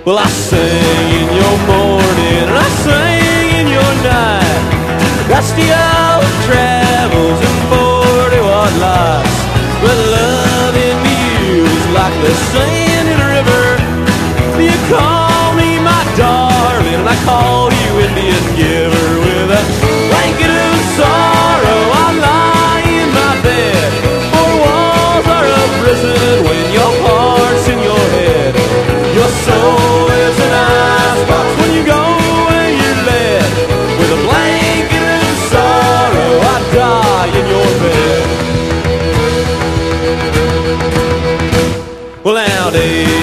Well, I sing in your morning and I sing in your night. Rusty old travels and 40-watt lights. But loving you is like the sand in a river. You call me my darling and I call you Indian giver. With a blanket of sorrow I lie in my bed. Four walls are a prison when your heart's in your head. Your soul is an icebox when you go and you're led. With a blanket of sorrow I die in your bed. Well, nowadays